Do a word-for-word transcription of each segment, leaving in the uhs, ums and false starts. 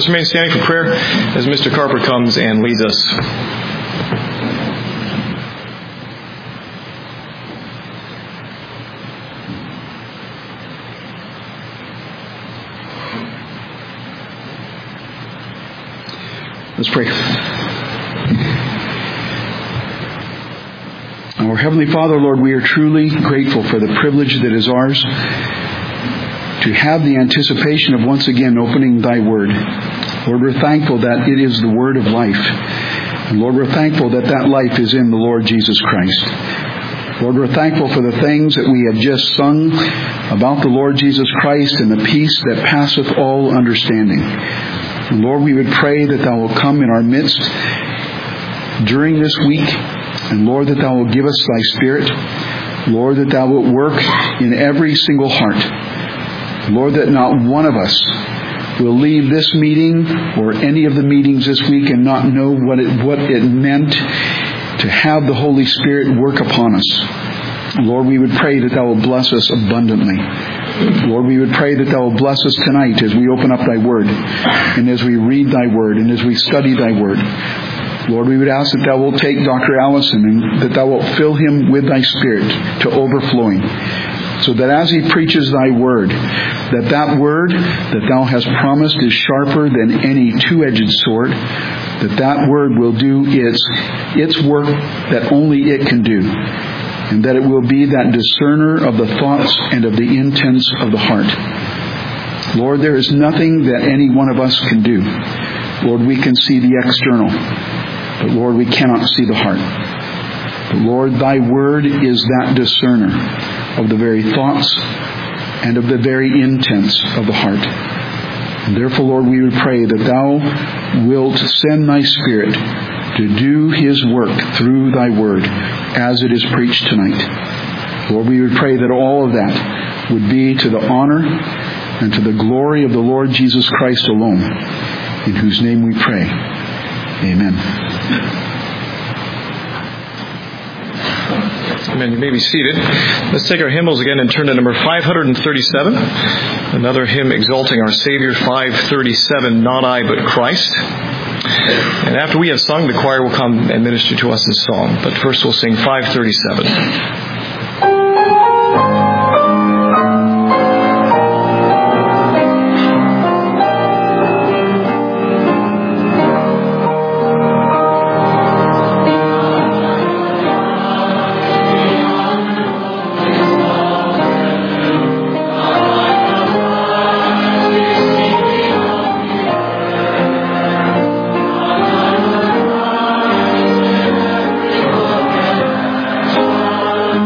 Let's remain standing for prayer as Mister Carper comes and leads us. Let's pray. Our Heavenly Father, Lord, we are truly grateful for the privilege that is ours to have the anticipation of once again opening Thy Word. Lord, we're thankful that it is the Word of life. And Lord, we're thankful that that life is in the Lord Jesus Christ. Lord, we're thankful for the things that we have just sung about the Lord Jesus Christ and the peace that passeth all understanding. And Lord, we would pray that Thou will come in our midst during this week. And Lord, that Thou will give us Thy Spirit. Lord, that Thou wilt work in every single heart. Lord, that not one of us will leave this meeting or any of the meetings this week and not know what it, what it meant to have the Holy Spirit work upon us. Lord, we would pray that Thou will bless us abundantly. Lord, we would pray that Thou will bless us tonight as we open up Thy Word and as we read Thy Word and as we study Thy Word. Lord, we would ask that Thou wilt take Doctor Allison and that Thou wilt fill him with Thy Spirit to overflowing, so that as he preaches Thy Word, that that Word that Thou hast promised is sharper than any two-edged sword, that that Word will do its, its work that only it can do, and that it will be that discerner of the thoughts and of the intents of the heart. Lord, there is nothing that any one of us can do. Lord, we can see the external, but Lord, we cannot see the heart. But Lord, Thy Word is that discerner of the very thoughts and of the very intents of the heart. And therefore, Lord, we would pray that Thou wilt send Thy Spirit to do His work through Thy Word as it is preached tonight. Lord, we would pray that all of that would be to the honor and to the glory of the Lord Jesus Christ alone, in whose name we pray. Amen. Amen. You may be seated. Let's take our hymnals again and turn to number five thirty-seven. Another hymn exalting our Savior, five thirty-seven, Not I But Christ. And after we have sung, the choir will come and minister to us in song. But first we'll sing five thirty-seven. Oh,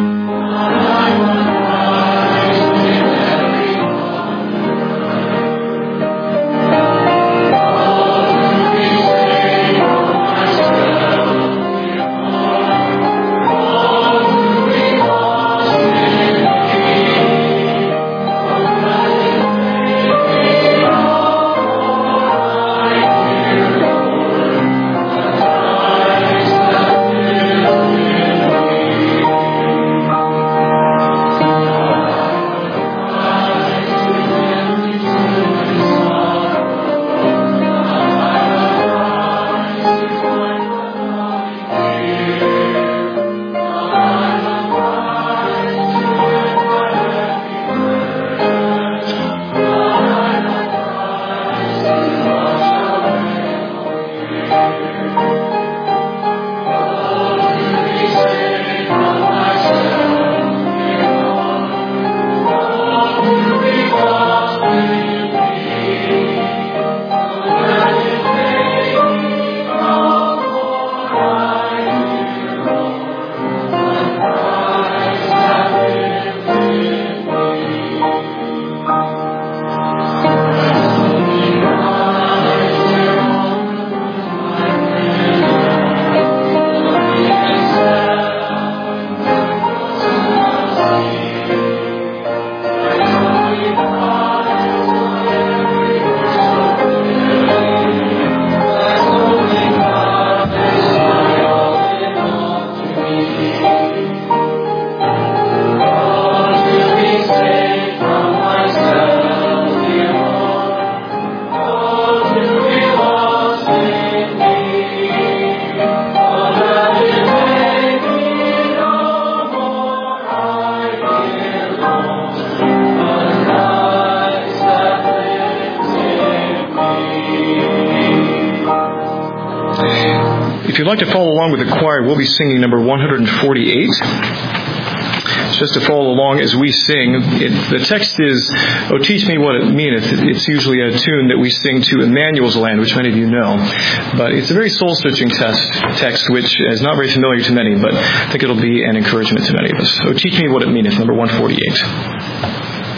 If you'd like to follow along with the choir, we'll be singing number one forty-eight. Just to follow along as we sing, it, the text is, "Oh, teach me what it meaneth." It's usually a tune that we sing to Emmanuel's Land, which many of you know. But it's a very soul-searching text, text which is not very familiar to many, but I think it'll be an encouragement to many of us. "Oh, teach me what it meaneth," number one forty-eight.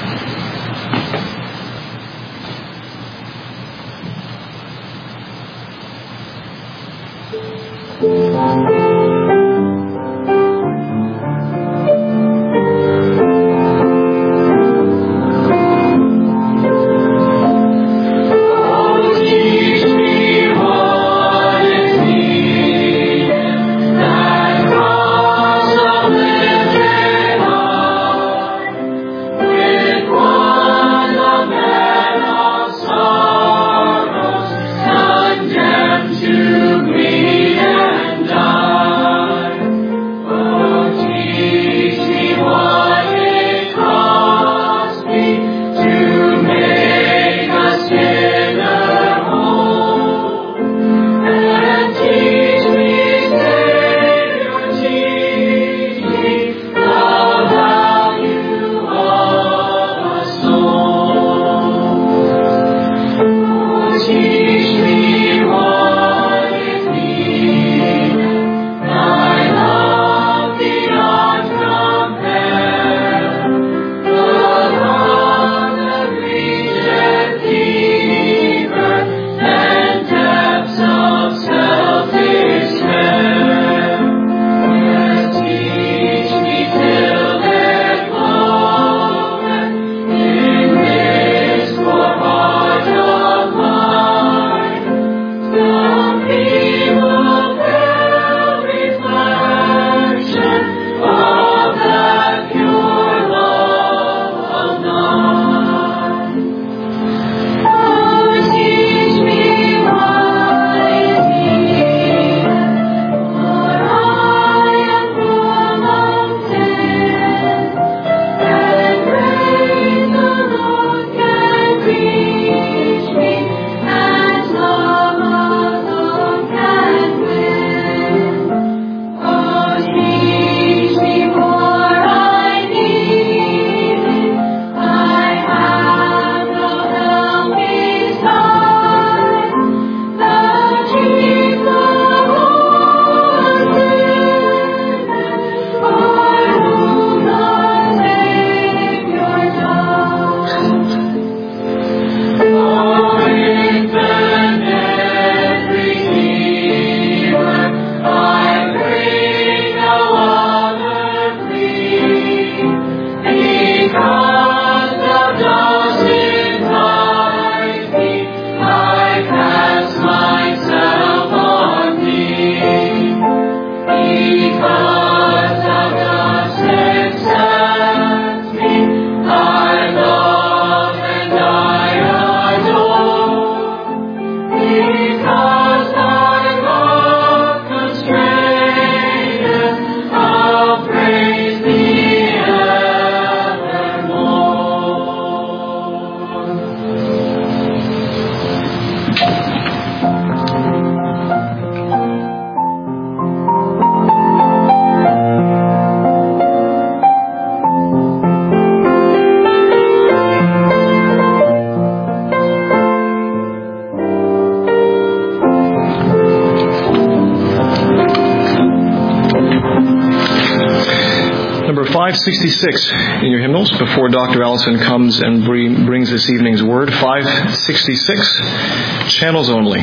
five sixty-six in your hymnals before Doctor Allison comes and bring, brings this evening's word. five sixty-six, channels only.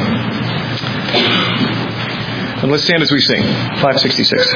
And let's stand as we sing. five sixty-six.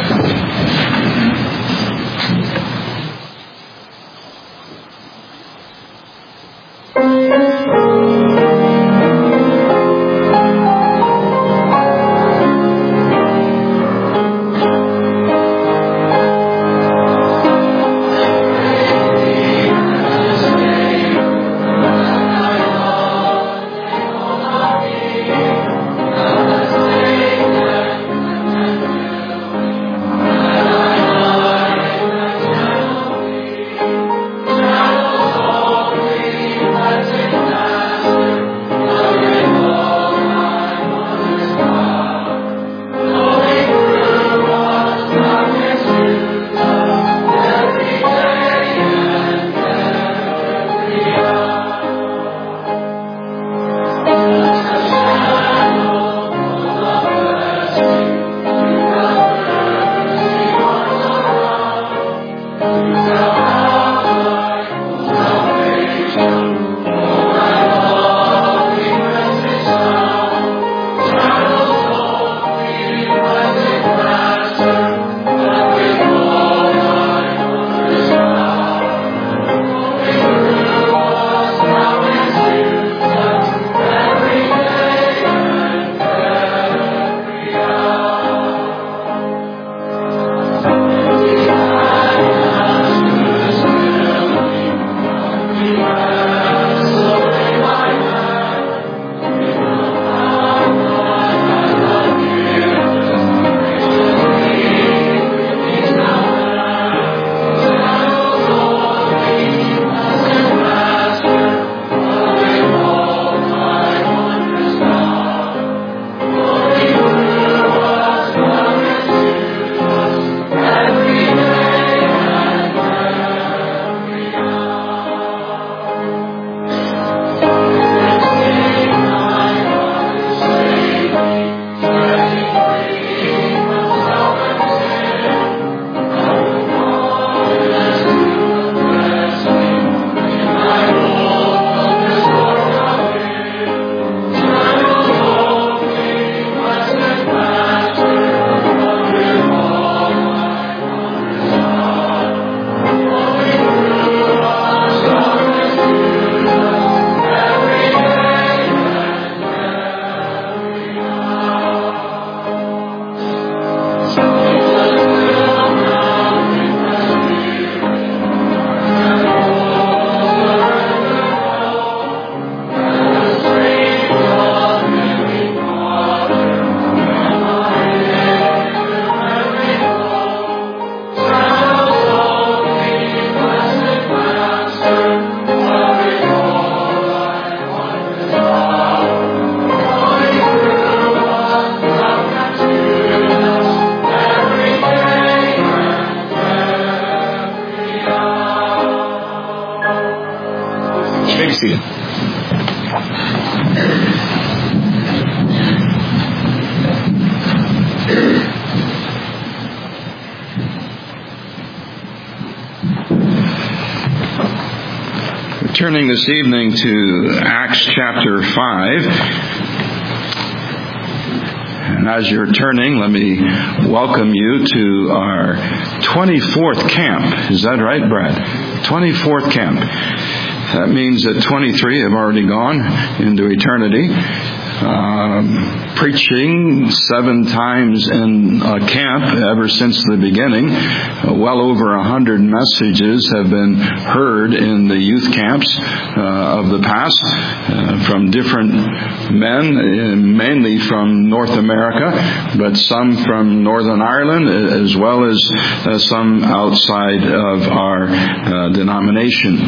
Oh, seated. We're turning this evening to Acts chapter five. And as you're turning, let me welcome you to our twenty-fourth camp. Is that right, Brad? twenty-fourth camp. That means that twenty-three have already gone into eternity. Um, preaching seven times in a camp ever since the beginning. Uh, well over a hundred messages have been heard in the youth camps uh, of the past uh, from different men, uh, mainly from North America, but some from Northern Ireland, as well as uh, some outside of our uh, denomination.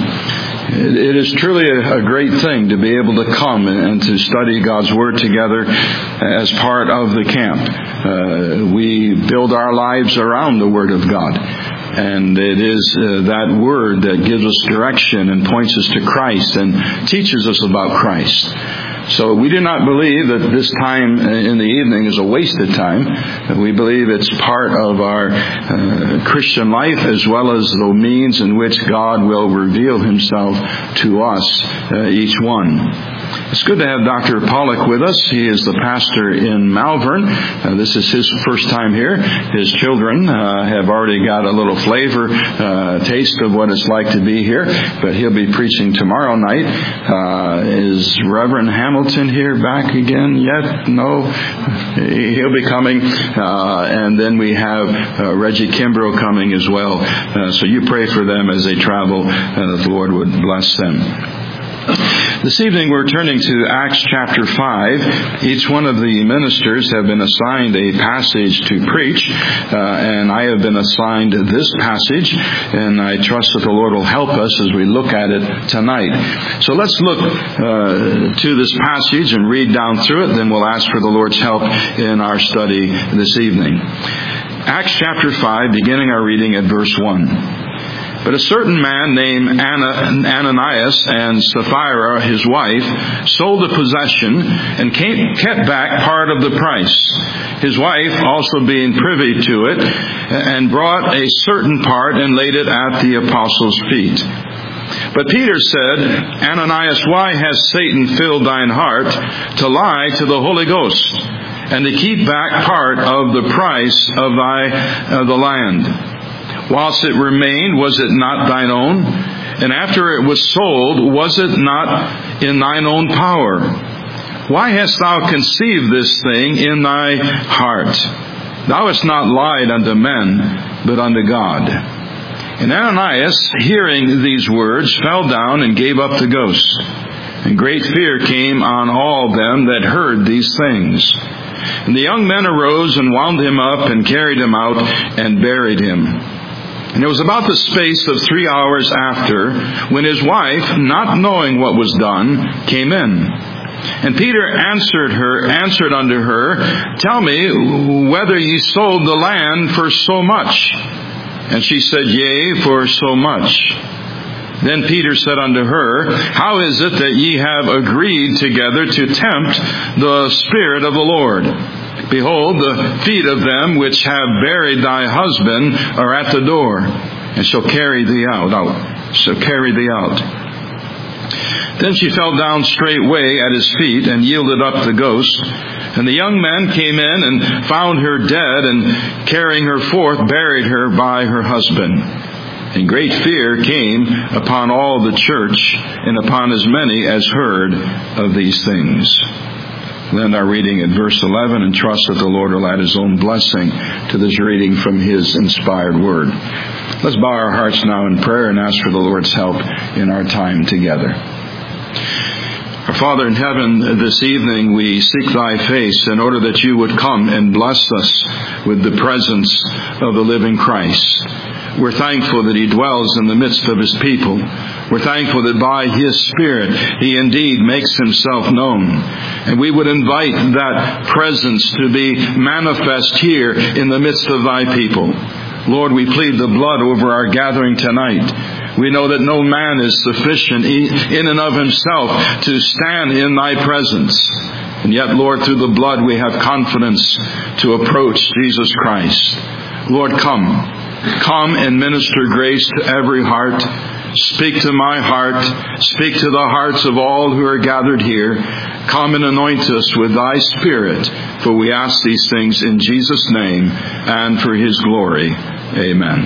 It is truly a great thing to be able to come and to study God's Word together as part of the camp. Uh, we build our lives around the Word of God. And it is uh, that Word that gives us direction and points us to Christ and teaches us about Christ. So we do not believe that this time in the evening is a wasted time. We believe it's part of our uh, Christian life, as well as the means in which God will reveal Himself to us, uh, each one. It's good to have Doctor Pollock with us. He is the pastor in Malvern. Uh, this is his first time here. His children uh, have already got a little flavor, uh, taste of what it's like to be here, but he'll be preaching tomorrow night. Uh, is Reverend Hamilton here back again yet? No? He'll be coming. Uh, and then we have uh, Reggie Kimbrough coming as well. Uh, so you pray for them as they travel, and that the Lord would bless them. This evening we're turning to Acts chapter five. Each one of the ministers have been assigned a passage to preach, uh, and I have been assigned this passage, and I trust that the Lord will help us as we look at it tonight. So let's look uh, to this passage and read down through it, then we'll ask for the Lord's help in our study this evening. Acts chapter five, beginning our reading at verse one. But a certain man named Ananias and Sapphira, his wife, sold a possession and came, kept back part of the price. His wife also being privy to it, and brought a certain part and laid it at the apostles' feet. But Peter said, Ananias, why has Satan filled thine heart to lie to the Holy Ghost, and to keep back part of the price of thy of the land? Whilst it remained, was it not thine own? And after it was sold, was it not in thine own power? Why hast thou conceived this thing in thy heart? Thou hast not lied unto men, but unto God. And Ananias, hearing these words, fell down and gave up the ghost. And great fear came on all them that heard these things. And the young men arose and wound him up and carried him out and buried him. And it was about the space of three hours after, when his wife, not knowing what was done, came in. And Peter answered her, answered unto her, Tell me whether ye sold the land for so much. And she said, Yea, for so much. Then Peter said unto her, How is it that ye have agreed together to tempt the Spirit of the Lord? Behold, the feet of them which have buried thy husband are at the door, and shall carry thee out. out shall carry thee out. Then she fell down straightway at his feet, and yielded up the ghost. And the young men came in, and found her dead, and carrying her forth, buried her by her husband. And great fear came upon all the church, and upon as many as heard of these things. We'll end our reading at verse eleven, and trust that the Lord will add His own blessing to this reading from His inspired Word. Let's bow our hearts now in prayer and ask for the Lord's help in our time together. Our Father in heaven, this evening we seek Thy face in order that You would come and bless us with the presence of the living Christ. We're thankful that He dwells in the midst of His people. We're thankful that by His Spirit He indeed makes Himself known. And we would invite that presence to be manifest here in the midst of Thy people. Lord, we plead the blood over our gathering tonight. We know that no man is sufficient in and of himself to stand in thy presence. And yet, Lord, through the blood we have confidence to approach Jesus Christ. Lord, come. Come and minister grace to every heart. Speak to my heart. Speak to the hearts of all who are gathered here. Come and anoint us with thy Spirit, for we ask these things in Jesus' name and for his glory. Amen.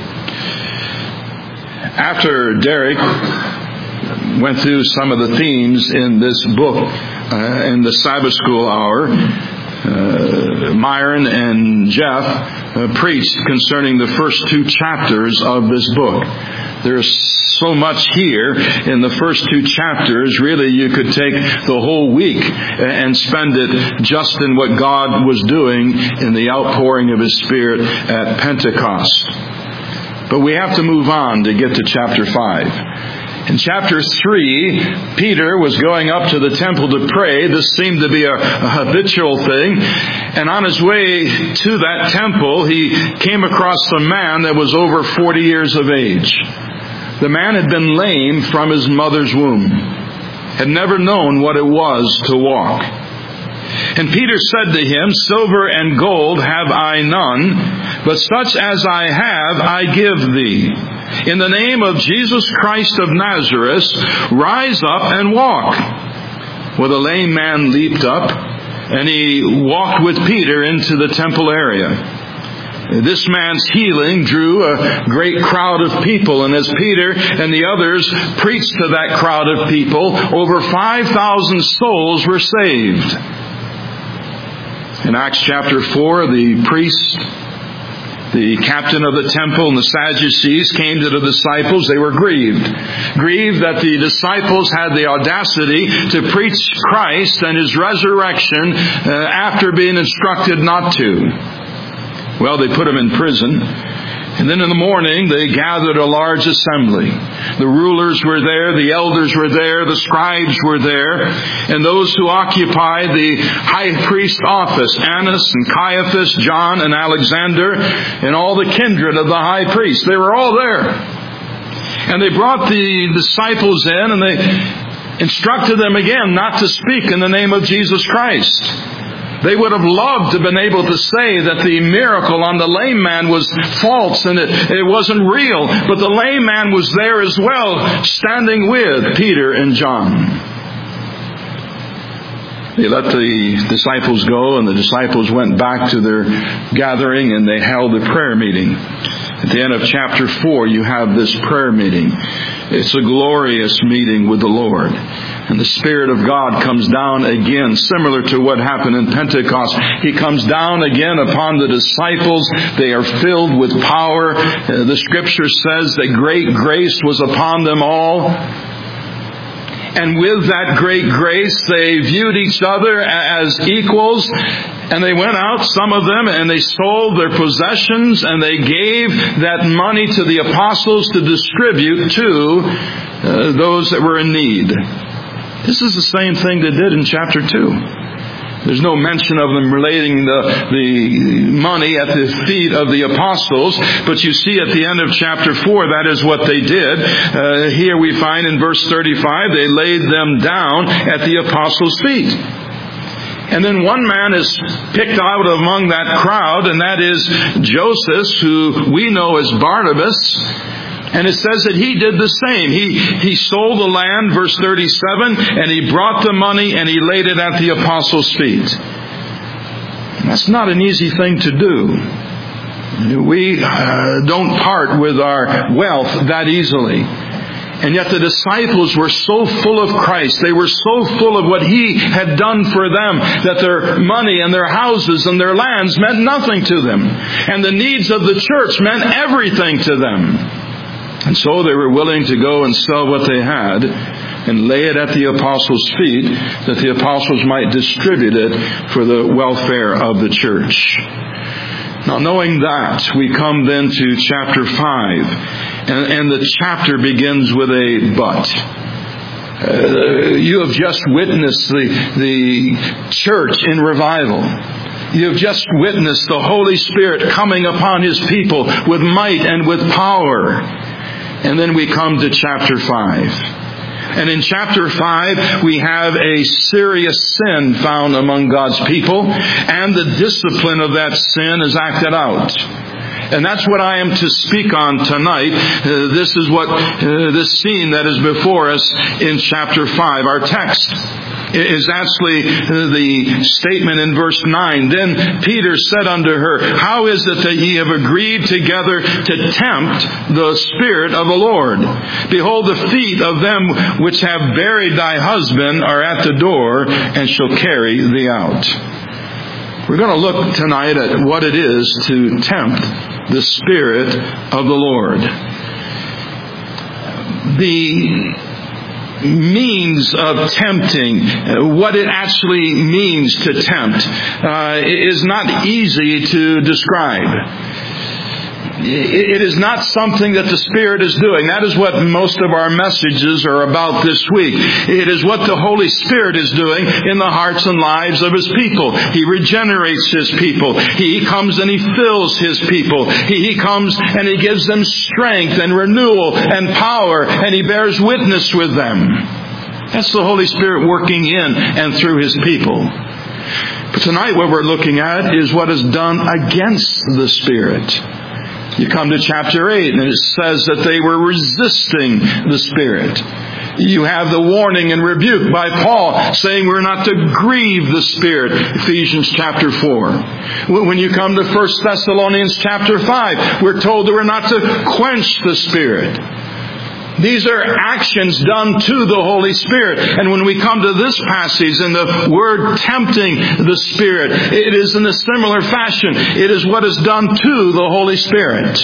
After Derek went through some of the themes in this book, uh, in the Sabbath School hour, uh, Myron and Jeff uh, preached concerning the first two chapters of this book. There's so much here in the first two chapters. Really, you could take the whole week and spend it just in what God was doing in the outpouring of His Spirit at Pentecost. But we have to move on to get to chapter five. In chapter three, Peter was going up to the temple to pray. This seemed to be a, a habitual thing. And on his way to that temple, he came across a man that was over forty years of age. The man had been lame from his mother's womb, had never known what it was to walk. And Peter said to him, "Silver and gold have I none, but such as I have I give thee. In the name of Jesus Christ of Nazareth, rise up and walk." Well, the lame man leaped up, and he walked with Peter into the temple area. This man's healing drew a great crowd of people, and as Peter and the others preached to that crowd of people, over five thousand souls were saved. In Acts chapter four, the priest, the captain of the temple, and the Sadducees came to the disciples. They were grieved. Grieved that the disciples had the audacity to preach Christ and His resurrection uh, after being instructed not to. Well, they put him in prison. And then in the morning, they gathered a large assembly. The rulers were there, the elders were there, the scribes were there, and those who occupied the high priest office, Annas and Caiaphas, John and Alexander, and all the kindred of the high priest. They were all there. And they brought the disciples in, and they instructed them again not to speak in the name of Jesus Christ. They would have loved to have been able to say that the miracle on the lame man was false and it, it wasn't real. But the lame man was there as well, standing with Peter and John. They let the disciples go, and the disciples went back to their gathering, and they held a prayer meeting. At the end of chapter four, you have this prayer meeting. It's a glorious meeting with the Lord. And the Spirit of God comes down again, similar to what happened in Pentecost. He comes down again upon the disciples. They are filled with power. Uh, the Scripture says that great grace was upon them all. And with that great grace, they viewed each other as equals. And they went out, some of them, and they sold their possessions, and they gave that money to the apostles to distribute to uh, those that were in need. This is the same thing they did in chapter two. There's no mention of them relating the, the money at the feet of the apostles, but you see at the end of chapter four, that is what they did. Uh, here we find in verse thirty-five, they laid them down at the apostles' feet. And then one man is picked out among that crowd, and that is Joseph, who we know as Barnabas. And it says that he did the same. He he sold the land, verse thirty-seven, and he brought the money and he laid it at the apostles' feet. That's not an easy thing to do. We uh, don't part with our wealth that easily. And yet the disciples were so full of Christ. They were so full of what He had done for them that their money and their houses and their lands meant nothing to them. And the needs of the church meant everything to them. And so they were willing to go and sell what they had and lay it at the apostles' feet, that the apostles might distribute it for the welfare of the church. Now, knowing that, we come then to chapter five, and, and the chapter begins with a but. Uh, you have just witnessed the, the church in revival. You have just witnessed the Holy Spirit coming upon His people with might and with power. And then we come to chapter five. And in chapter five, we have a serious sin found among God's people, and the discipline of that sin is acted out. And that's what I am to speak on tonight. Uh, this is what, uh, this scene that is before us in chapter five. Our text is actually the statement in verse nine. Then Peter said unto her, How is it that ye have agreed together to tempt the Spirit of the Lord? Behold, the feet of them which have buried thy husband are at the door, and shall carry thee out. We're going to look tonight at what it is to tempt the Spirit of the Lord. The means of tempting, what it actually means to tempt, uh, is not easy to describe. It is not something that the Spirit is doing. That is what most of our messages are about this week. It is what the Holy Spirit is doing in the hearts and lives of His people. He regenerates His people. He comes and He fills His people. He comes and He gives them strength and renewal and power, and He bears witness with them. That's the Holy Spirit working in and through His people. But tonight what we're looking at is what is done against the Spirit. You come to chapter eight, and it says that they were resisting the Spirit. You have the warning and rebuke by Paul saying we're not to grieve the Spirit, Ephesians chapter four. When you come to First Thessalonians chapter five, we're told that we're not to quench the Spirit. These are actions done to the Holy Spirit. And when we come to this passage and the word tempting the Spirit, it is in a similar fashion. It is what is done to the Holy Spirit.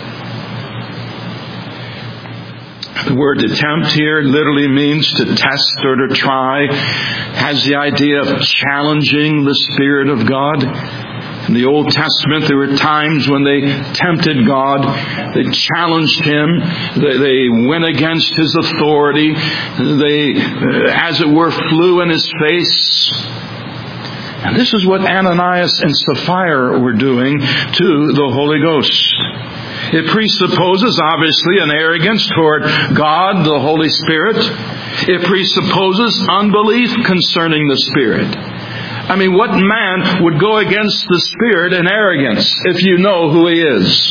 The word to tempt here literally means to test or to try. Has the idea of challenging the Spirit of God. In the Old Testament, there were times when they tempted God. They challenged Him. They, they went against His authority. They, as it were, flew in His face. And this is what Ananias and Sapphira were doing to the Holy Ghost. It presupposes, obviously, an arrogance toward God, the Holy Spirit. It presupposes unbelief concerning the Spirit. I mean, what man would go against the Spirit in arrogance if you know who he is?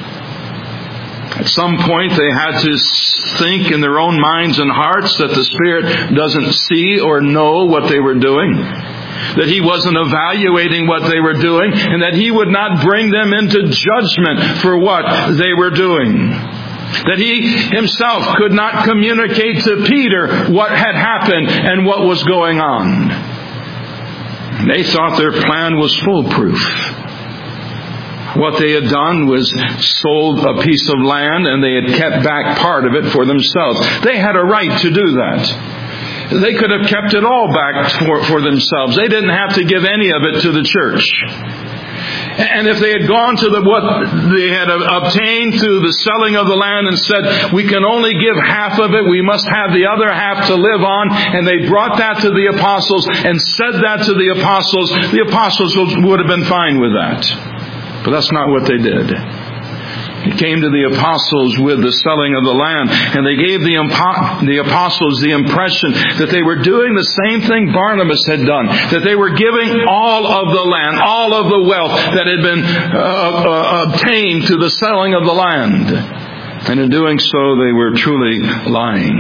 At some point they had to think in their own minds and hearts that the Spirit doesn't see or know what they were doing. That He wasn't evaluating what they were doing, and that He would not bring them into judgment for what they were doing. That He Himself could not communicate to Peter what had happened and what was going on. They thought their plan was foolproof. What they had done was sold a piece of land, and they had kept back part of it for themselves. They had a right to do that. They could have kept it all back for, for themselves. They didn't have to give any of it to the church. And if they had gone to the, what they had obtained through the selling of the land and said, we can only give half of it, we must have the other half to live on, and they brought that to the apostles and said that to the apostles, the apostles would have been fine with that. But that's not what they did. He came to the apostles with the selling of the land, and they gave the, the apostles the impression that they were doing the same thing Barnabas had done, that they were giving all of the land, all of the wealth that had been uh, uh, obtained through the selling of the land. And in doing so, they were truly lying.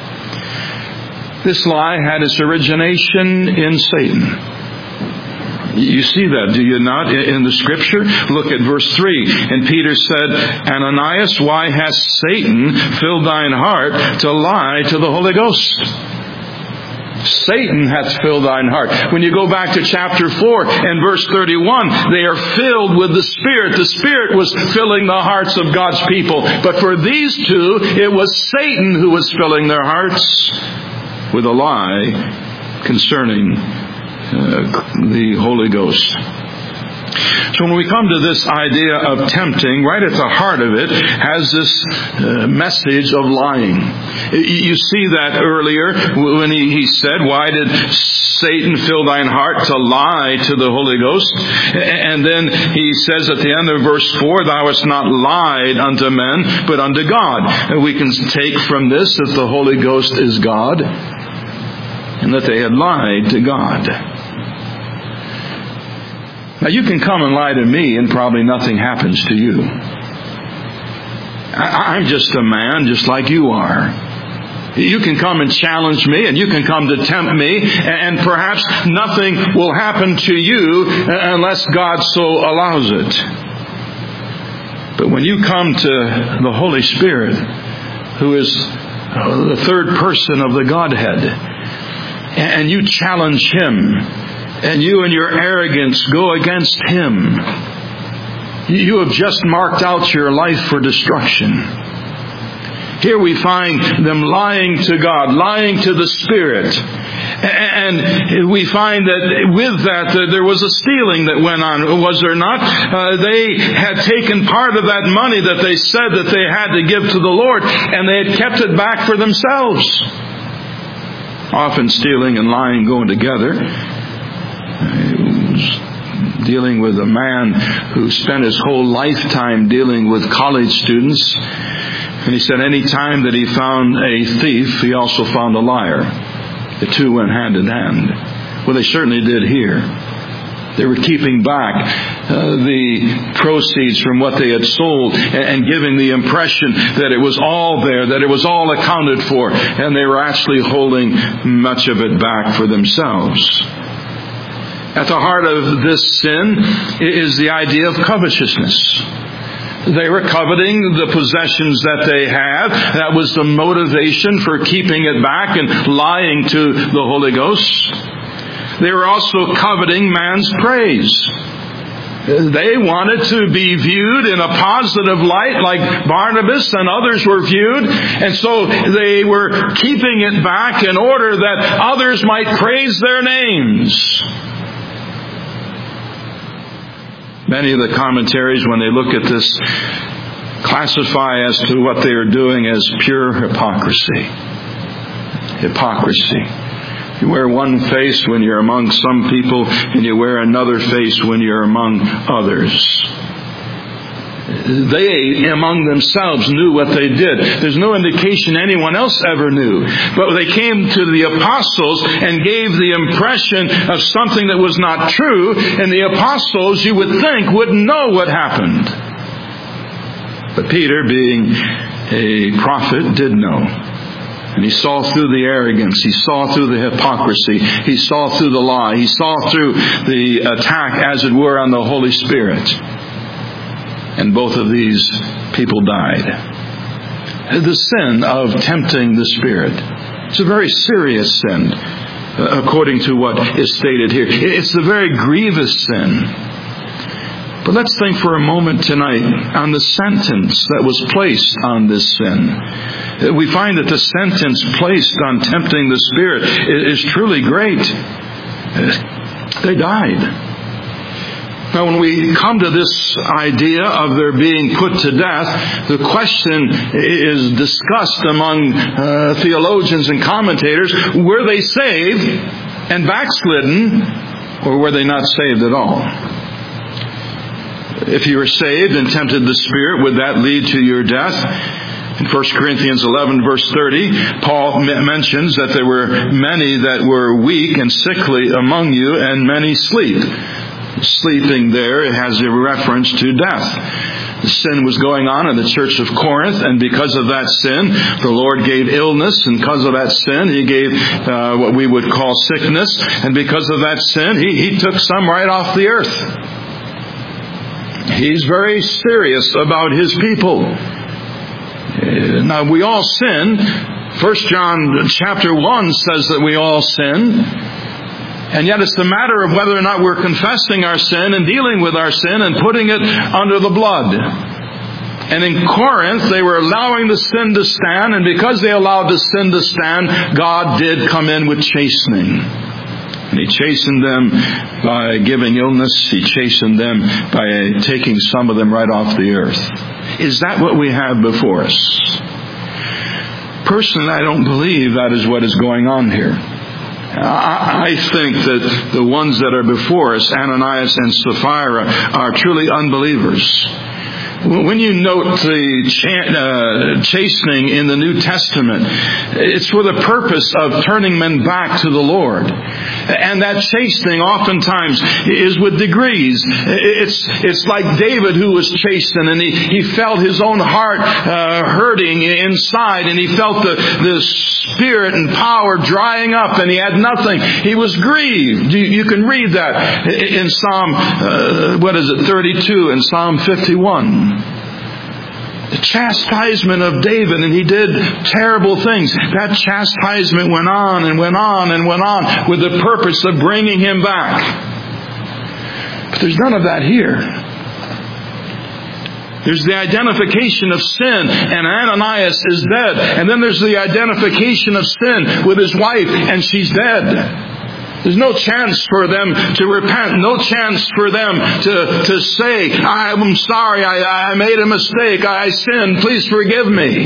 This lie had its origination in Satan. You see that, do you not, in the Scripture? Look at verse three. And Peter said, Ananias, why has Satan filled thine heart to lie to the Holy Ghost? Satan hath filled thine heart. When you go back to chapter four and verse thirty-one, they are filled with the Spirit. The Spirit was filling the hearts of God's people. But for these two, it was Satan who was filling their hearts with a lie concerning Uh, the Holy Ghost. So when we come to this idea of tempting, right at the heart of it has this uh, message of lying. You see that earlier when he, he said, why did Satan fill thine heart to lie to the Holy Ghost? And then he says at the end of verse four, thou hast not lied unto men, but unto God. And we can take from this that the Holy Ghost is God, and that they had lied to God. Now you can come and lie to me and probably nothing happens to you. I'm just a man just like you are. You can come and challenge me, and you can come to tempt me, and perhaps nothing will happen to you unless God so allows it. But when you come to the Holy Spirit, who is the third person of the Godhead, and you challenge Him, and you and your arrogance go against Him, you have just marked out your life for destruction. Here we find them lying to God, lying to the Spirit. And we find that with that, there was a stealing that went on, was there not? Uh, they had taken part of that money that they said that they had to give to the Lord, and they had kept it back for themselves. Often stealing and lying going together. He was dealing with a man who spent his whole lifetime dealing with college students. And he said any time that he found a thief, he also found a liar. The two went hand in hand. Well, they certainly did here. They were keeping back uh, the proceeds from what they had sold and, and giving the impression that it was all there, that it was all accounted for. And they were actually holding much of it back for themselves. At the heart of this sin is the idea of covetousness. They were coveting the possessions that they had. That was the motivation for keeping it back and lying to the Holy Ghost. They were also coveting man's praise. They wanted to be viewed in a positive light like Barnabas and others were viewed. And so they were keeping it back in order that others might praise their names. Many of the commentaries, when they look at this, classify as to what they are doing as pure hypocrisy. Hypocrisy. You wear one face when you're among some people, and you wear another face when you're among others. They, among themselves, knew what they did. There's no indication anyone else ever knew. But they came to the apostles and gave the impression of something that was not true, and the apostles, you would think, wouldn't know what happened. But Peter, being a prophet, did know. And he saw through the arrogance. He saw through the hypocrisy. He saw through the lie. He saw through the attack, as it were, on the Holy Spirit. And both of these people died. The sin of tempting the Spirit. It's a very serious sin, according to what is stated here. It's the very grievous sin. But let's think for a moment tonight on the sentence that was placed on this sin. We find that the sentence placed on tempting the Spirit is truly great. They died. Now, when we come to this idea of their being put to death, the question is discussed among uh, theologians and commentators. Were they saved and backslidden, or were they not saved at all? If you were saved and tempted the Spirit, would that lead to your death? In First Corinthians eleven, verse thirty, Paul mentions that there were many that were weak and sickly among you, and many sleep. Sleeping there, it has a reference to death. The sin was going on in the church of Corinth, and because of that sin, the Lord gave illness, and because of that sin, He gave uh, what we would call sickness, and because of that sin, He, he took some right off the earth. He's very serious about His people. Now, we all sin. First John chapter one says that we all sin. And yet it's the matter of whether or not we're confessing our sin and dealing with our sin and putting it under the blood. And in Corinth, they were allowing the sin to stand, and because they allowed the sin to stand, God did come in with chastening. And He chastened them by giving illness. He chastened them by taking some of them right off the earth. Is that what we have before us? Personally, I don't believe that is what is going on here. I think that the ones that are before us, Ananias and Sapphira, are truly unbelievers. When you note the uh, chastening in the New Testament, it's for the purpose of turning men back to the Lord. And that chastening oftentimes is with degrees. It's it's like David who was chastened, and he, he felt his own heart uh, hurting inside, and he felt the, the spirit and power drying up, and he had nothing. He was grieved. You, you can read that in Psalm, uh, what is it, thirty-two, and Psalm fifty-one. The chastisement of David, and he did terrible things. That chastisement went on and went on and went on with the purpose of bringing him back. But there's none of that here. There's the identification of sin, and Ananias is dead. And then there's the identification of sin with his wife, and she's dead. There's no chance for them to repent. No chance for them to, to say, I'm sorry, I, I made a mistake, I sinned, please forgive me.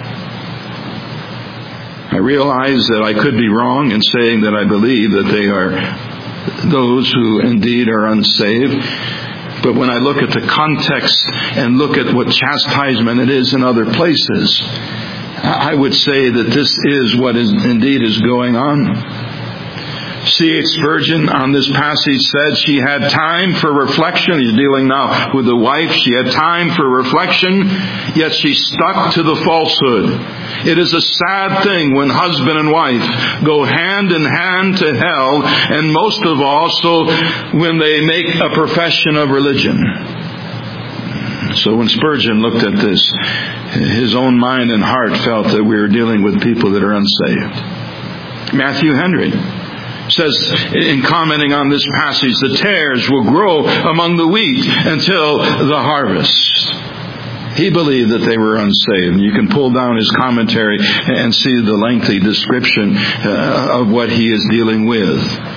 I realize that I could be wrong in saying that I believe that they are those who indeed are unsaved. But when I look at the context and look at what chastisement it is in other places, I would say that this is what is indeed is going on. C H Spurgeon on this passage said she had time for reflection. He's dealing now with the wife. She had time for reflection, yet she stuck to the falsehood. It is a sad thing when husband and wife go hand in hand to hell, and most of all so when they make a profession of religion. So when Spurgeon looked at this, his own mind and heart felt that we were dealing with people that are unsaved. Matthew Henry says, in commenting on this passage, the tares will grow among the wheat until the harvest. He believed that they were unsaved. You can pull down his commentary and see the lengthy description uh, of what he is dealing with.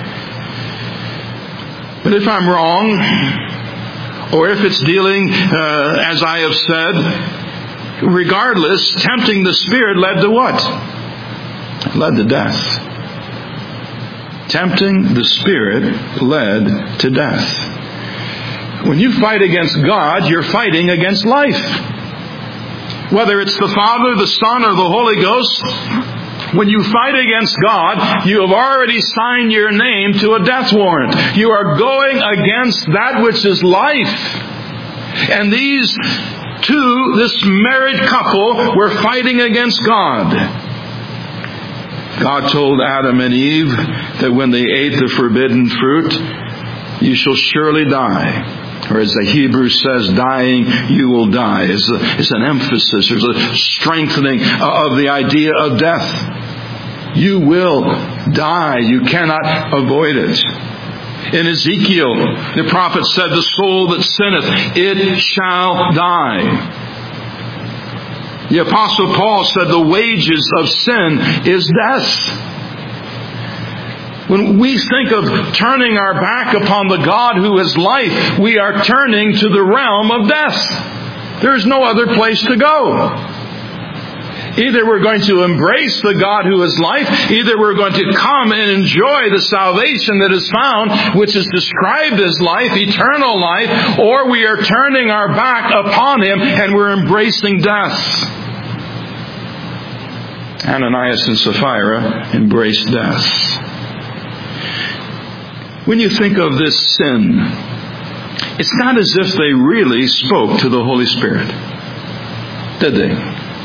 But if I'm wrong, or if it's dealing, uh, as I have said, regardless, tempting the Spirit led to what? Led to death. Tempting the Spirit led to death. When you fight against God, you're fighting against life. Whether it's the Father, the Son, or the Holy Ghost, when you fight against God, you have already signed your name to a death warrant. You are going against that which is life. And these two, this married couple, were fighting against God. God told Adam and Eve that when they ate the forbidden fruit, you shall surely die. Or as the Hebrew says, dying you will die. It's, a, it's an emphasis. There's a strengthening of the idea of death. You will die. You cannot avoid it. In Ezekiel, the prophet said, the soul that sinneth, it shall die. The Apostle Paul said the wages of sin is death. When we think of turning our back upon the God who is life, we are turning to the realm of death. There's no other place to go. Either we're going to embrace the God who is life, either we're going to come and enjoy the salvation that is found, which is described as life, eternal life, or we are turning our back upon Him and we're embracing death. Ananias and Sapphira embraced death. When you think of this sin, it's not as if they really spoke to the Holy Spirit, did they?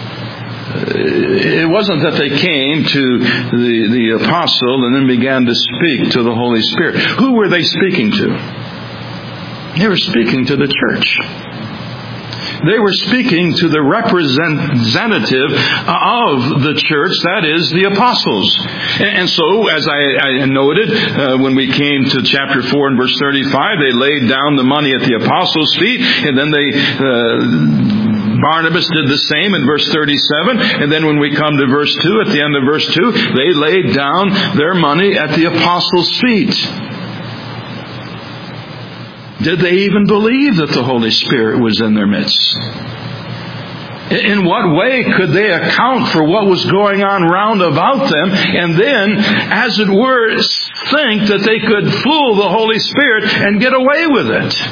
It wasn't that they came to the, the apostle and then began to speak to the Holy Spirit. Who were they speaking to? They were speaking to the church. They were speaking to the representative of the church, that is, the apostles. And so, as I, I noted, uh, when we came to chapter four and verse thirty-five, they laid down the money at the apostles' feet, and then they uh, Barnabas did the same in verse thirty-seven. And then when we come to verse two, at the end of verse two, they laid down their money at the apostles' feet. Did they even believe that the Holy Spirit was in their midst? In what way could they account for what was going on round about them, and then, as it were, think that they could fool the Holy Spirit and get away with it?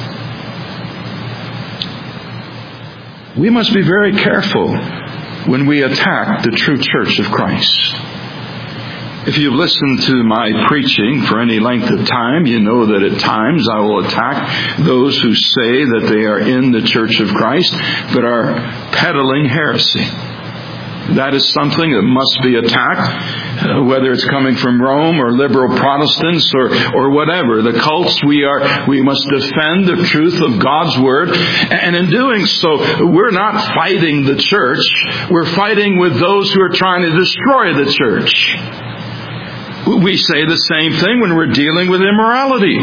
We must be very careful when we attack the true church of Christ. If you've listened to my preaching for any length of time, you know that at times I will attack those who say that they are in the church of Christ, but are peddling heresy. That is something that must be attacked, uh, whether it's coming from Rome or liberal Protestants or, or whatever. The cults, we are, we must defend the truth of God's Word. And in doing so, we're not fighting the church. We're fighting with those who are trying to destroy the church. We say the same thing when we're dealing with immorality.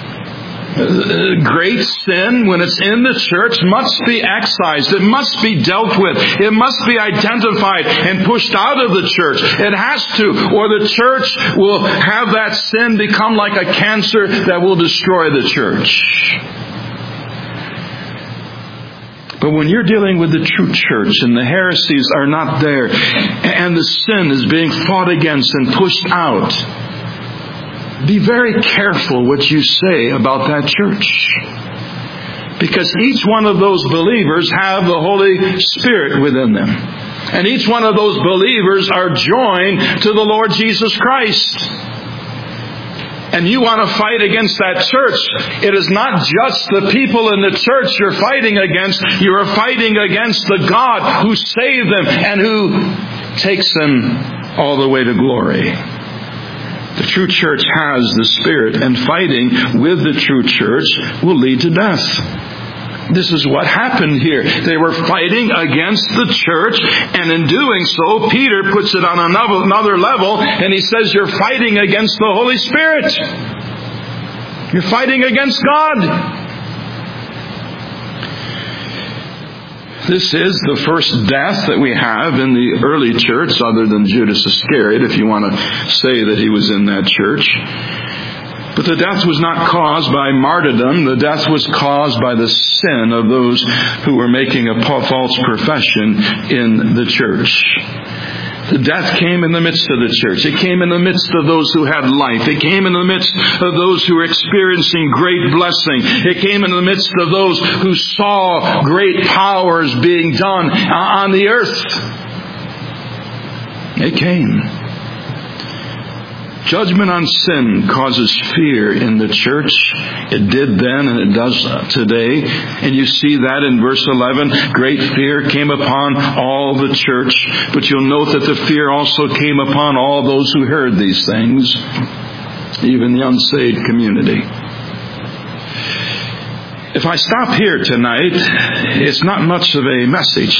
Great sin, when it's in the church, must be excised. It must be dealt with. It must be identified and pushed out of the church. It has to, or the church will have that sin become like a cancer that will destroy the church. But when you're dealing with the true church and the heresies are not there and the sin is being fought against and pushed out, be very careful what you say about that church. Because each one of those believers have the Holy Spirit within them. And each one of those believers are joined to the Lord Jesus Christ. And you want to fight against that church. It is not just the people in the church you're fighting against. You are fighting against the God who saved them and who takes them all the way to glory. The true church has the Spirit, and fighting with the true church will lead to death. This is what happened here. They were fighting against the church, and in doing so, Peter puts it on another, another level, and he says, you're fighting against the Holy Spirit. You're fighting against God. This is the first death that we have in the early church, other than Judas Iscariot, if you want to say that he was in that church. But the death was not caused by martyrdom. The death was caused by the sin of those who were making a false profession in the church. The death came in the midst of the church. It came in the midst of those who had life. It came in the midst of those who were experiencing great blessing. It came in the midst of those who saw great powers being done on the earth. It came. Judgment on sin causes fear in the church. It did then and it does today. And you see that in verse eleven. Great fear came upon all the church. But you'll note that the fear also came upon all those who heard these things, even the unsaved community. If I stop here tonight, it's not much of a message.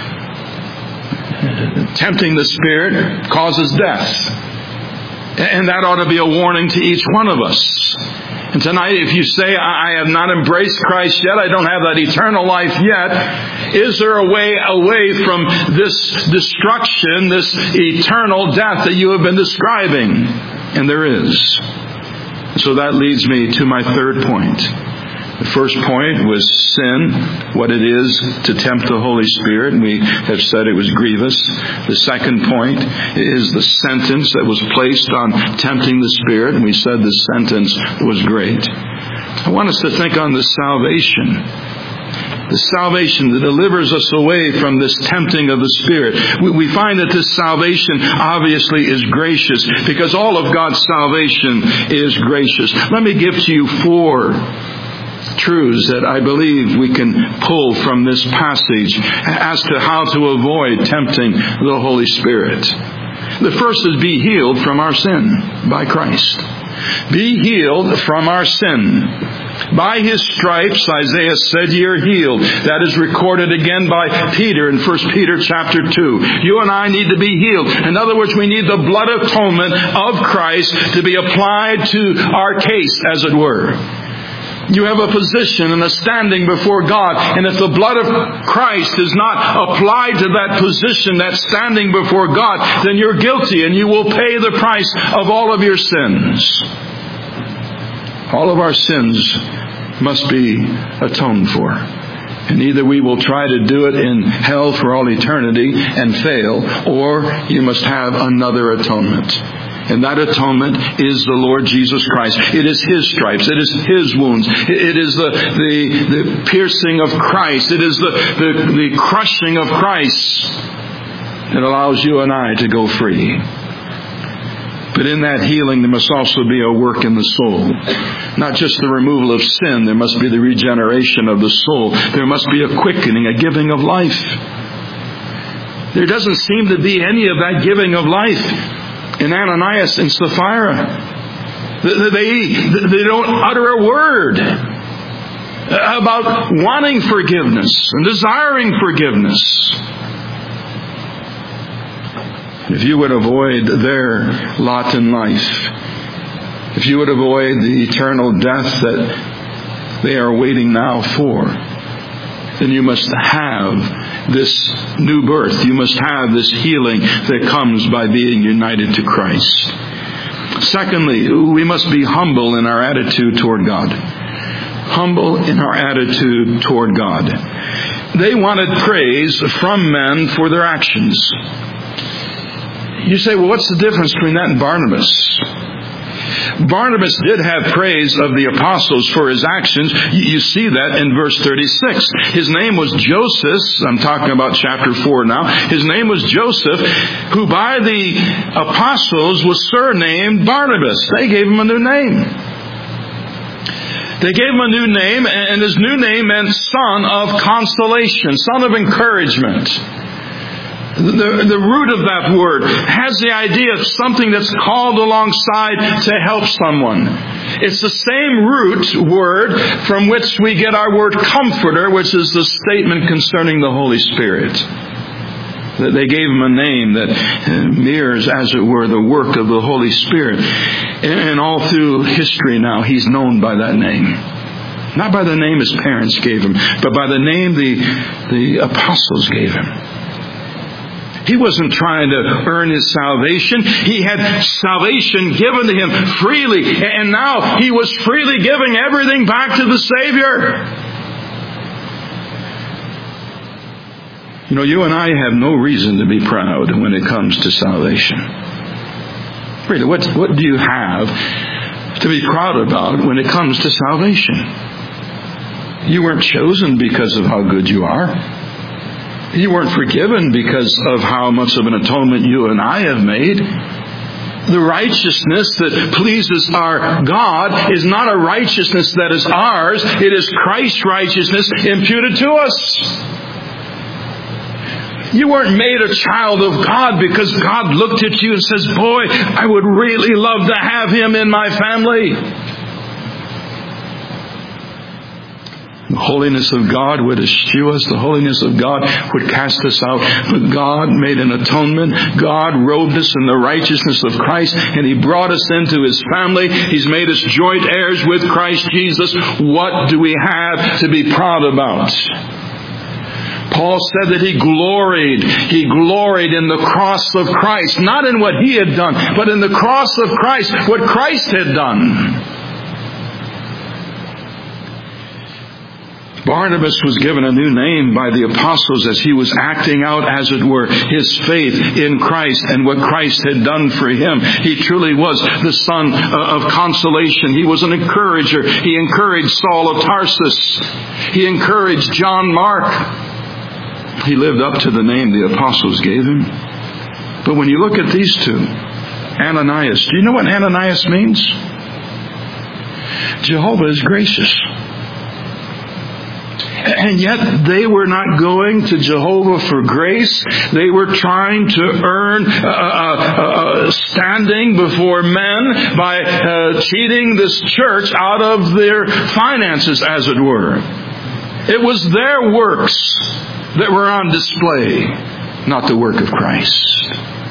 Tempting the Spirit causes death. And that ought to be a warning to each one of us. And tonight, if you say, I have not embraced Christ yet, I don't have that eternal life yet, is there a way away from this destruction, this eternal death that you have been describing? And there is. So that leads me to my third point. The first point was sin, what it is to tempt the Holy Spirit, and we have said it was grievous. The second point is the sentence that was placed on tempting the Spirit, and we said the sentence was great. I want us to think on the salvation. The salvation that delivers us away from this tempting of the Spirit. We, we find that this salvation obviously is gracious, because all of God's salvation is gracious. Let me give to you four truths that I believe we can pull from this passage as to how to avoid tempting the Holy Spirit. The first is be healed from our sin by Christ. Be healed from our sin. By His stripes, Isaiah said, ye are healed. That is recorded again by Peter in First Peter chapter two. You and I need to be healed. In other words, we need the blood atonement of Christ to be applied to our case, as it were. You have a position and a standing before God. And if the blood of Christ is not applied to that position, that standing before God, then you're guilty and you will pay the price of all of your sins. All of our sins must be atoned for. And either we will try to do it in hell for all eternity and fail, or you must have another atonement. And that atonement is the Lord Jesus Christ. It is His stripes. It is His wounds. It is the, the, the piercing of Christ. It is the, the, the crushing of Christ that allows you and I to go free. But in that healing, there must also be a work in the soul. Not just the removal of sin. There must be the regeneration of the soul. There must be a quickening, a giving of life. There doesn't seem to be any of that giving of life in Ananias and Sapphira. They, they don't utter a word about wanting forgiveness and desiring forgiveness. If you would avoid their lot in life, if you would avoid the eternal death that they are waiting now for, then you must have this new birth. You must have this healing that comes by being united to Christ. Secondly, we must be humble in our attitude toward God. Humble in our attitude toward God. They wanted praise from men for their actions. You say, well, what's the difference between that and Barnabas? Barnabas did have praise of the apostles for his actions. You see that in verse thirty-six. His name was Joseph. I'm talking about chapter four now. His name was Joseph, who by the apostles was surnamed Barnabas. They gave him a new name. They gave him a new name, and his new name meant son of consolation, son of encouragement. The, the root of that word has the idea of something that's called alongside to help someone. It's the same root word from which we get our word comforter, which is the statement concerning the Holy Spirit. They gave him a name that mirrors, as it were, the work of the Holy Spirit. And all through history now, he's known by that name. Not by the name his parents gave him, but by the name the, the apostles gave him. He wasn't trying to earn his salvation. He had salvation given to him freely. And now he was freely giving everything back to the Savior. You know, you and I have no reason to be proud when it comes to salvation. Really, what, what do you have to be proud about when it comes to salvation? You weren't chosen because of how good you are. You weren't forgiven because of how much of an atonement you and I have made. The righteousness that pleases our God is not a righteousness that is ours. It is Christ's righteousness imputed to us. You weren't made a child of God because God looked at you and says, boy, I would really love to have him in my family. The holiness of God would eschew us. The holiness of God would cast us out. But God made an atonement. God robed us in the righteousness of Christ, and He brought us into His family. He's made us joint heirs with Christ Jesus. What do we have to be proud about? Paul said that he gloried. He gloried in the cross of Christ. Not in what he had done, but in the cross of Christ, what Christ had done. Barnabas was given a new name by the apostles as he was acting out, as it were, his faith in Christ and what Christ had done for him. He truly was the son of consolation. He was an encourager. He encouraged Saul of Tarsus. He encouraged John Mark. He lived up to the name the apostles gave him. But when you look at these two, Ananias, do you know what Ananias means? Jehovah is gracious. And yet they were not going to Jehovah for grace. They were trying to earn a, a, a standing before men by uh, cheating this church out of their finances, as it were. It was their works that were on display, not the work of Christ.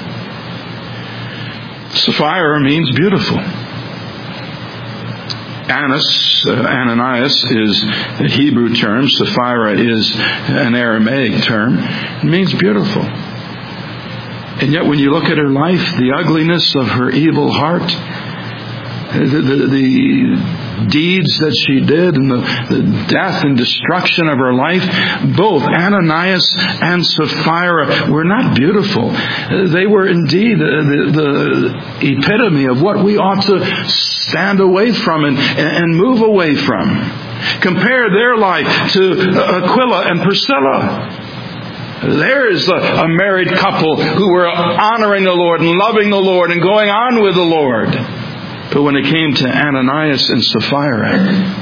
Sapphira means beautiful. Annas, uh, Ananias is a Hebrew term. Sapphira is an Aramaic term. It means beautiful. And yet when you look at her life, the ugliness of her evil heart, the, the, the deeds that she did and the, the death and destruction of her life, both Ananias and Sapphira were not beautiful. They were indeed the, the epitome of what we ought to stand away from and, and move away from. Compare their life to Aquila and Priscilla. There is a, a married couple who were honoring the Lord and loving the Lord and going on with the Lord. But when it came to Ananias and Sapphira,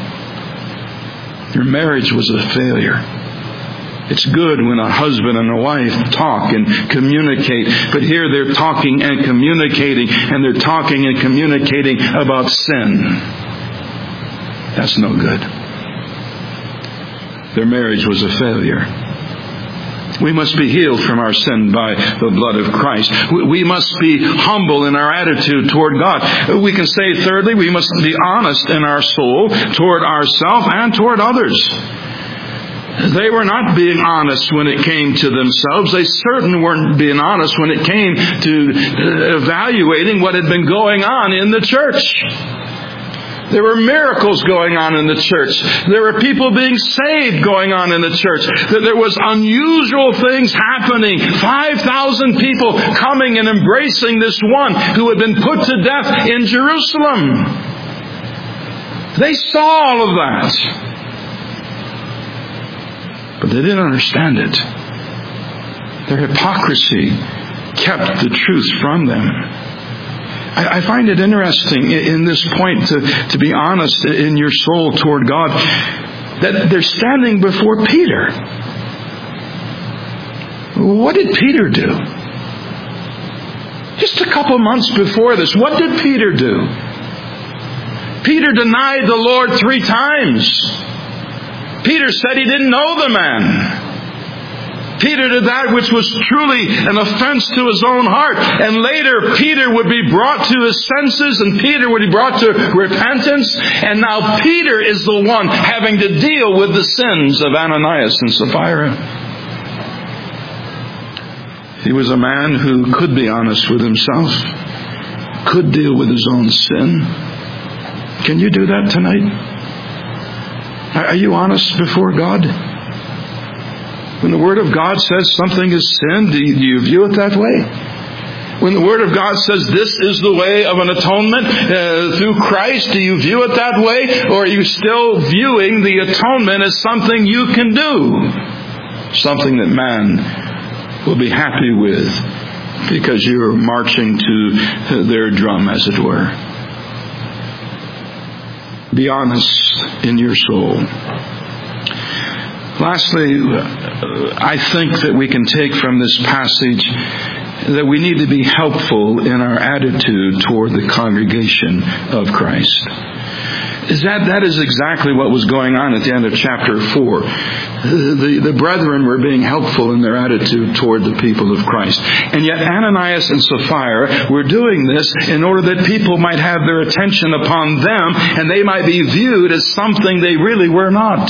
their marriage was a failure. It's good when a husband and a wife talk and communicate, but here they're talking and communicating, and they're talking and communicating about sin. That's no good. Their marriage was a failure. We must be healed from our sin by the blood of Christ. We must be humble in our attitude toward God. We can say, thirdly, we must be honest in our soul toward ourselves and toward others. They were not being honest when it came to themselves. They certainly weren't being honest when it came to evaluating what had been going on in the church. There were miracles going on in the church. There were people being saved going on in the church. There was unusual things happening. five thousand people coming and embracing this one who had been put to death in Jerusalem. They saw all of that. But they didn't understand it. Their hypocrisy kept the truth from them. I find it interesting in this point to, to be honest in your soul toward God, that they're standing before Peter. What did Peter do? Just a couple months before this, what did Peter do? Peter denied the Lord three times. Peter said he didn't know the man. Peter did that which was truly an offense to his own heart. And later, Peter would be brought to his senses, and Peter would be brought to repentance. And now Peter is the one having to deal with the sins of Ananias and Sapphira. He was a man who could be honest with himself, could deal with his own sin. Can you do that tonight? Are you honest before God? When the Word of God says something is sin, do you, do you view it that way? When the Word of God says this is the way of an atonement uh, through Christ, do you view it that way? Or are you still viewing the atonement as something you can do? Something that man will be happy with because you're marching to their drum, as it were. Be honest in your soul. Lastly, I think that we can take from this passage that we need to be helpful in our attitude toward the congregation of Christ. Is that, that is exactly what was going on at the end of chapter four. The, the brethren were being helpful in their attitude toward the people of Christ. And yet Ananias and Sapphira were doing this in order that people might have their attention upon them and they might be viewed as something they really were not.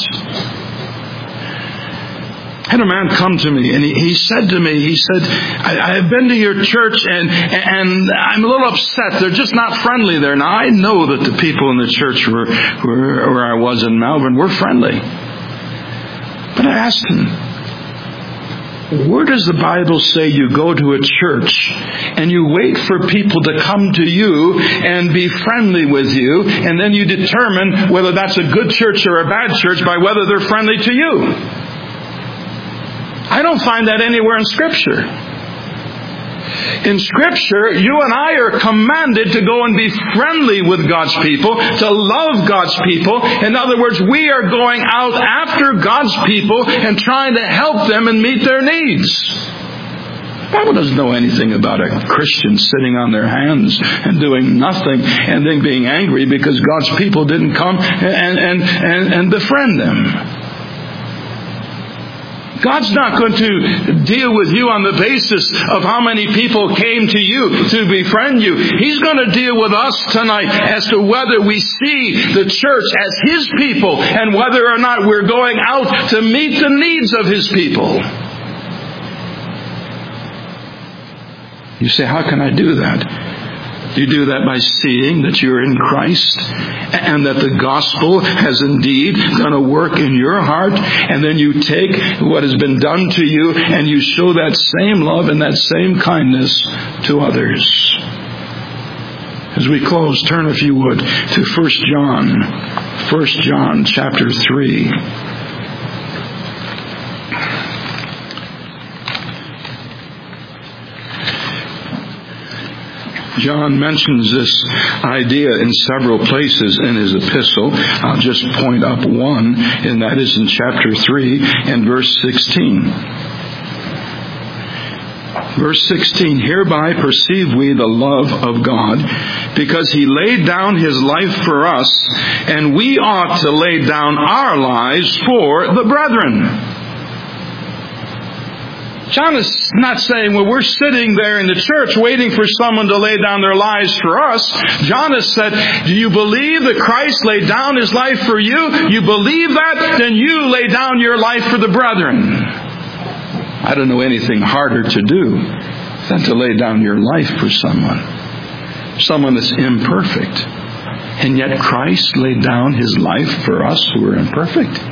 I had a man come to me and he, he said to me, he said, I, I've been to your church and, and I'm a little upset. They're just not friendly there. Now, I know that the people in the church were, were, where I was in Melbourne were friendly. But I asked him, where does the Bible say you go to a church and you wait for people to come to you and be friendly with you, and then you determine whether that's a good church or a bad church by whether they're friendly to you? I don't find that anywhere in Scripture. In Scripture, you and I are commanded to go and be friendly with God's people, to love God's people. In other words, we are going out after God's people and trying to help them and meet their needs. The Bible doesn't know anything about a Christian sitting on their hands and doing nothing and then being angry because God's people didn't come and, and, and, and befriend them. God's not going to deal with you on the basis of how many people came to you to befriend you. He's going to deal with us tonight as to whether we see the church as His people and whether or not we're going out to meet the needs of His people. You say, how can I do that? You do that by seeing that you're in Christ and that the gospel has indeed done a work in your heart, and then you take what has been done to you and you show that same love and that same kindness to others. As we close, turn if you would to First John, First John chapter three. John mentions this idea in several places in his epistle. I'll just point up one, and that is in chapter three and verse sixteen. Verse sixteen, hereby perceive we the love of God, because He laid down His life for us, and we ought to lay down our lives for the brethren. John is not saying, well, we're sitting there in the church waiting for someone to lay down their lives for us. John has said, do you believe that Christ laid down His life for you? You believe that? Then you lay down your life for the brethren. I don't know anything harder to do than to lay down your life for someone. Someone that's imperfect. And yet Christ laid down His life for us who are imperfect.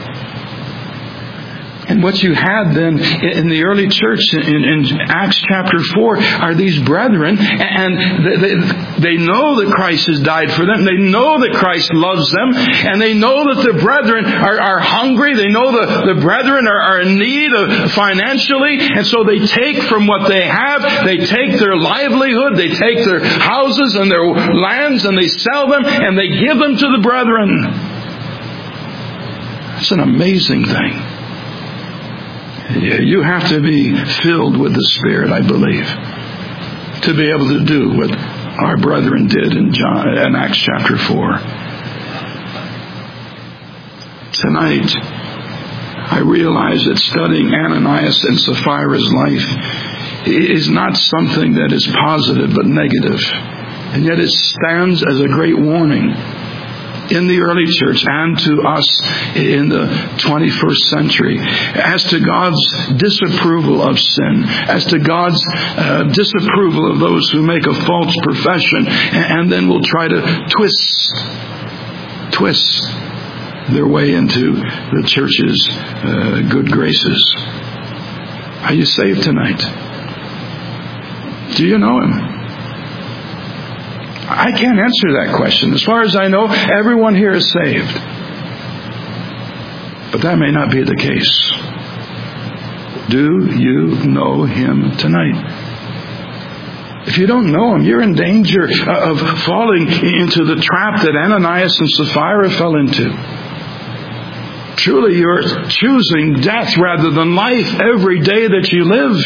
And what you had then in the early church in, in Acts chapter four are these brethren, and they, they know that Christ has died for them. They know that Christ loves them, and they know that the brethren are, are hungry. They know the, the brethren are, are in need of financially, and so they take from what they have. They take their livelihood, they take their houses and their lands, and they sell them, and they give them to the brethren. It's an amazing thing. You have to be filled with the Spirit, I believe, to be able to do what our brethren did in John, in Acts chapter four. Tonight, I realize that studying Ananias and Sapphira's life is not something that is positive but negative. And yet it stands as a great warning in the early church and to us in the twenty-first century as to God's disapproval of sin, as to God's uh, disapproval of those who make a false profession and then will try to twist, twist their way into the church's uh, good graces. Are you saved tonight? Do you know Him? I can't answer that question. As far as I know, everyone here is saved. But that may not be the case. Do you know Him tonight? If you don't know Him, you're in danger of falling into the trap that Ananias and Sapphira fell into. Truly, you're choosing death rather than life every day that you live.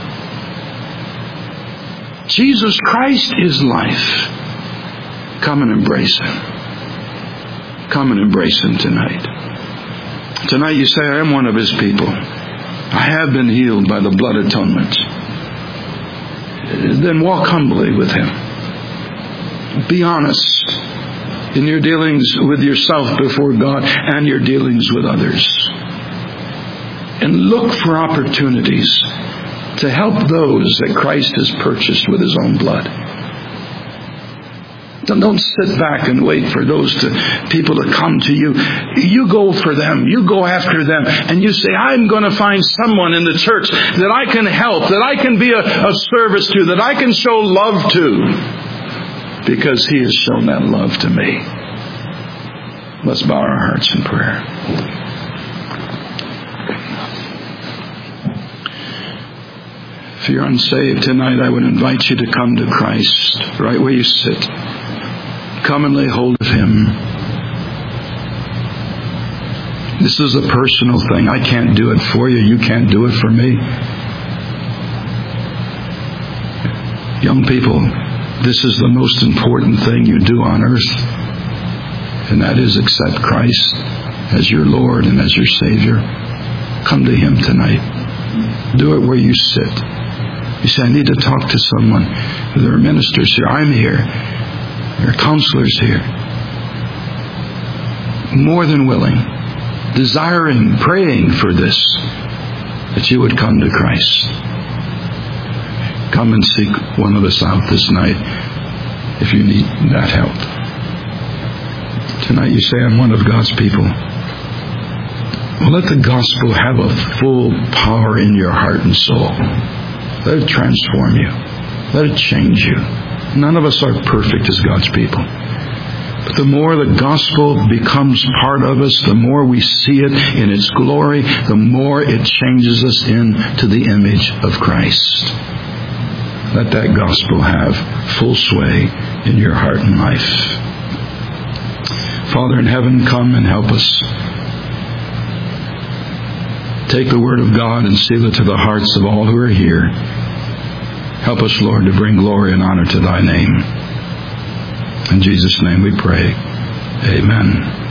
Jesus Christ is life. Come and embrace Him. Come and embrace Him tonight. Tonight you say, I am one of His people. I have been healed by the blood atonement. Then walk humbly with Him. Be honest in your dealings with yourself before God and your dealings with others. And look for opportunities to help those that Christ has purchased with His own blood. Don't sit back and wait for those to, people to come to you. You go for them. You go after them. And you say, I'm going to find someone in the church that I can help, that I can be a, a service to, that I can show love to. Because He has shown that love to me. Let's bow our hearts in prayer. If you're unsaved tonight, I would invite you to come to Christ right where you sit. Come and lay hold of Him. This is a personal thing. I can't do it for you. You can't do it for me. Young people, this is the most important thing you do on earth. And that is accept Christ as your Lord and as your Savior. Come to Him tonight. Do it where you sit. You say, I need to talk to someone. There are ministers here. I'm here. There are counselors here. More than willing, desiring, praying for this, that you would come to Christ. Come and seek one of us out this night if you need that help. Tonight you say, I'm one of God's people. Well, let the gospel have a full power in your heart and soul. Let it transform you. Let it change you. None of us are perfect as God's people. But the more the gospel becomes part of us, the more we see it in its glory, the more it changes us into the image of Christ. Let that gospel have full sway in your heart and life. Father in heaven, come and help us. Take the word of God and seal it to the hearts of all who are here. Help us, Lord, to bring glory and honor to thy name. In Jesus' name we pray. Amen.